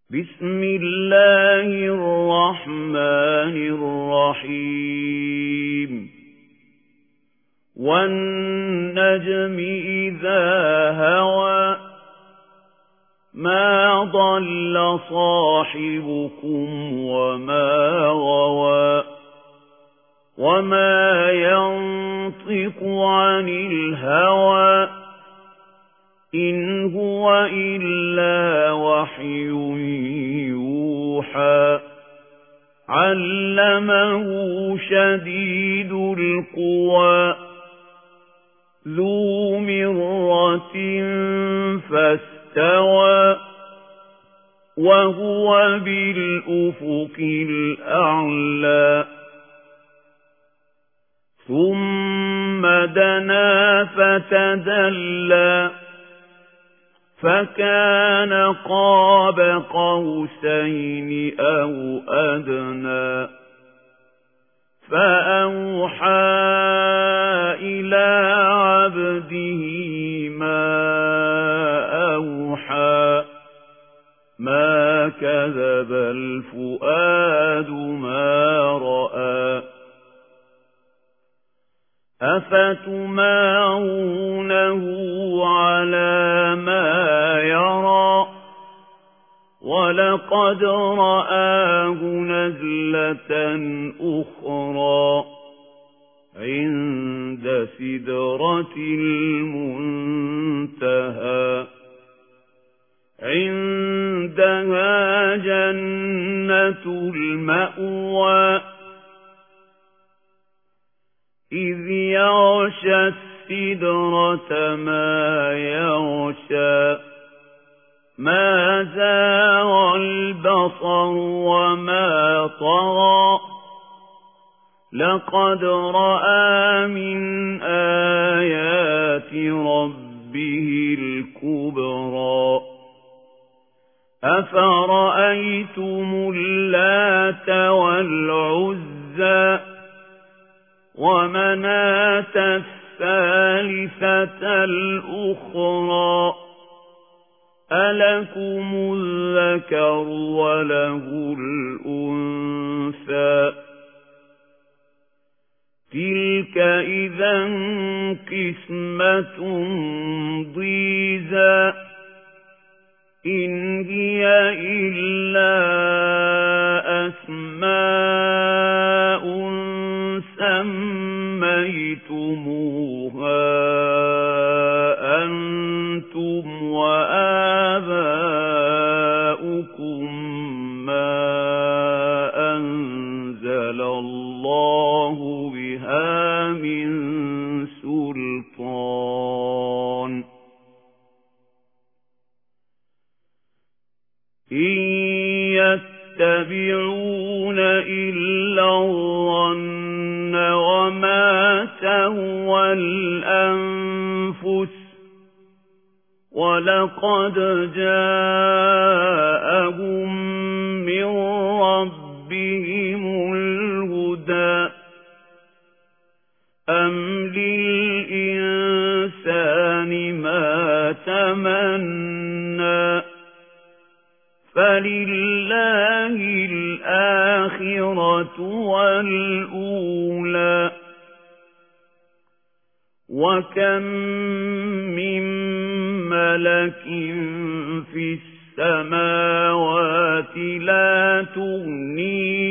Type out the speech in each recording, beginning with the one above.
بسم الله الرحمن الرحيم والنجم إذا هوى ما ضل صاحبكم وما غوى وما ينطق عن الهوى إن هو إلا وحي يوحى علمه شديد القوى ذو مرة فاستوى وهو بالأفق الأعلى ثم دنا فتدلى فكان قاب قوسين أو أدنى فأوحى إلى عبده ما أوحى ما كذب الفؤاد ما رأى أفتمارونه على ما يرى ولقد رآه نزلة أخرى عند سدرة المنتهى عندها جنة المأوى إذ يغشى السدرة ما يغشى ما زاغ البصر وما طغى لقد رأى من آيات ربه الكبرى أفرأيتم اللات والعزى ومناة الثالثة الأخرى ألكم الذكر وله الأنثى تلك إذا قسمة ضيزى إن هي إلا أسماء سميتموها أنتم وآباؤكم ما أنزل الله بها من سلطان إن يتبعون إلا الظن وما تهوى الأنفس ولقد جاءهم من ربهم الهدى أم للإنسان ما تمنى فلله الآخرة والأولى وكم من ملك في السماوات لا تغني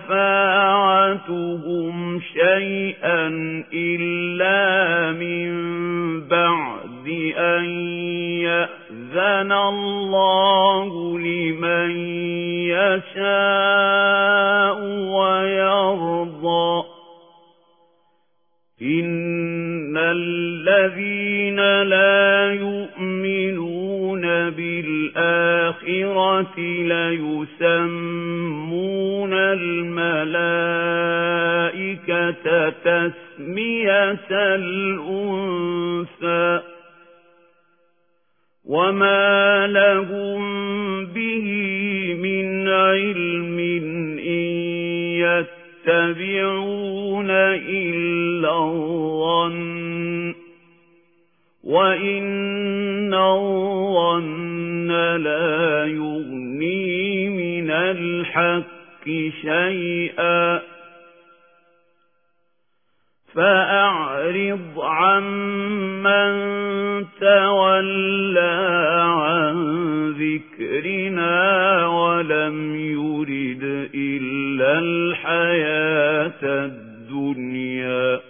شفاعتهم شيئا إلا من بعد أن يأذن الله لمن يشاء ويرضى إن الذين لا يؤمنون بالآخرة ليسمون الملائكة تسمية الأنثى وما لهم به من علم إن يتبعون إلا الظن وإن الظن لا يغني الحق شيئا فأعرض عمن تولى عن ذكرنا ولم يرد إلا الحياة الدنيا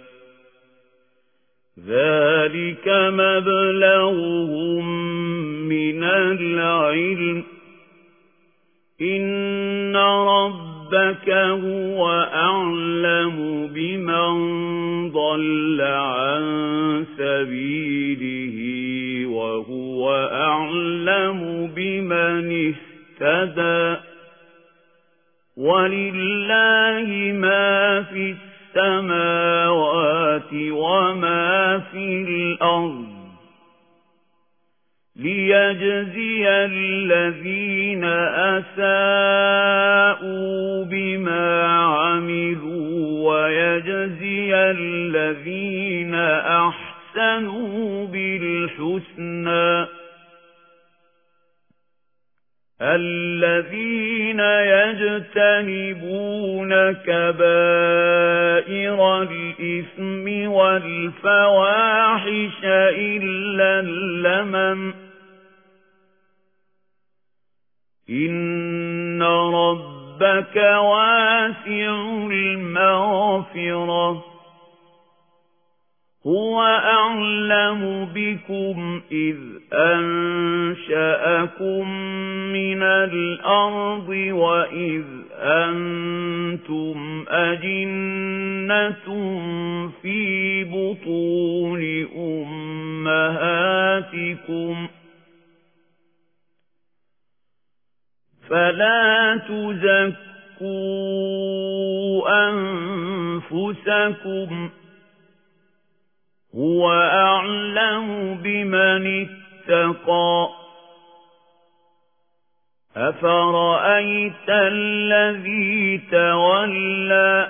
ذلك مبلغهم من العلم إن ربك هو أعلم بمن ضل عن سبيله وهو أعلم بمن اهتدى ولله ما في السماوات وما في الأرض ليجزي الذين أساءوا بما عملوا ويجزي الذين أحسنوا بالحسنى الذين يجتنبون كبائر الإثم والفواحش إلا اللمم إن ربك واسع المغفرة هو أعلم بكم إذ أنشأكم من الأرض وإذ أنتم أجنة في بطون أمهاتكم فلا تزكوا أنفسكم هو أعلم بمن اتقى أفرأيت الذي تولى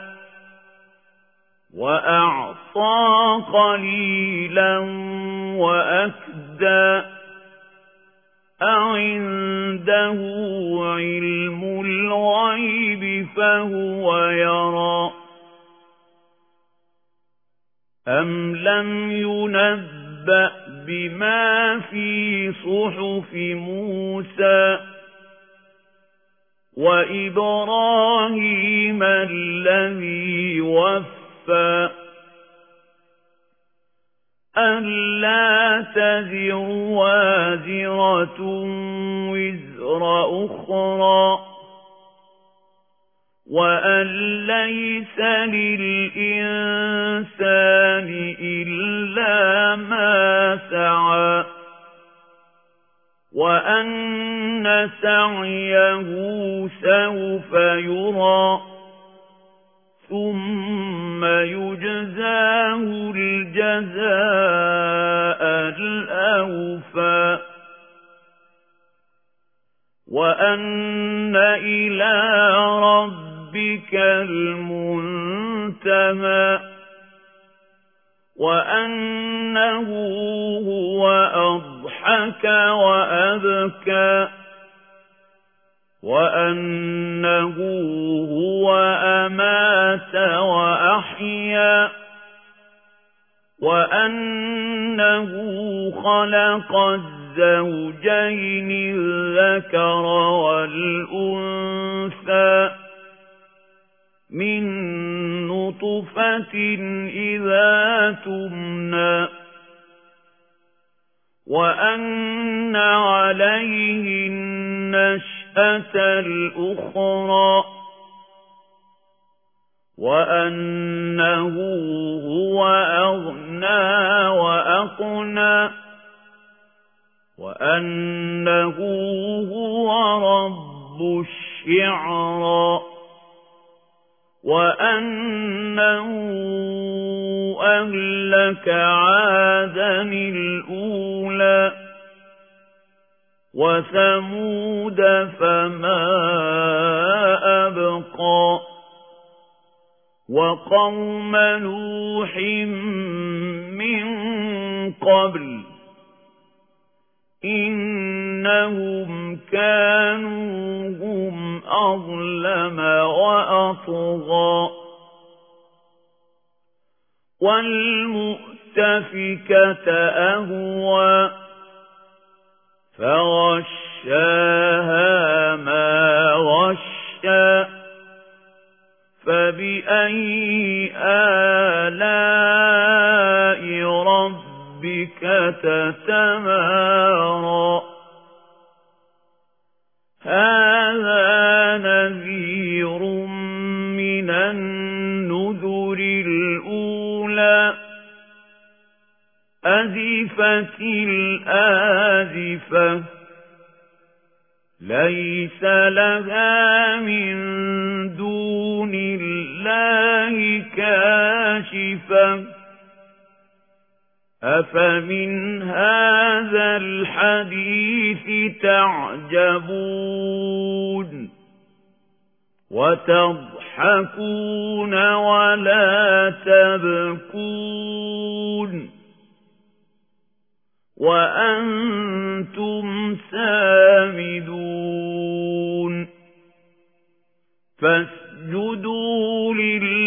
وأعطى قليلا وأكدى أعنده علم الغيب فهو يرى أم لم ينبأ بما في صحف موسى وإبراهيم الذي وفى ألا تزر وازرة وزر أخرى وأن ليس للإنسان إلا ما سعى وأن سعيه سوف يرى ثم يجزاه الجزاء الأوفى وأن إلى ربك المنتهى وأنه هو أضحك وأبكى وأنه هو أمات وأحيا وأنه خلق الزوجين الذكر والأنثى من نطفة إذا تمنى وأن عليه النشأة الأخرى وأنه هو أغنى وأقنى وأنه هو رب الشعرى وأنه أهلك عادا الأولى وثمود فما أبقى وقوم نوح من قبل إنهم كانوا هم أظلم وأطغى والمؤتفكة أهوى فغشاها ما غشى فبأي آلاء ربك تتمارى هذا نذير من النذر الأولى أزفت الآزفة ليس لها من دون الله كاشفة أفمن هذا الحديث تعجبون وتضحكون ولا تبكون وأنتم سامدون فاسجدوا لله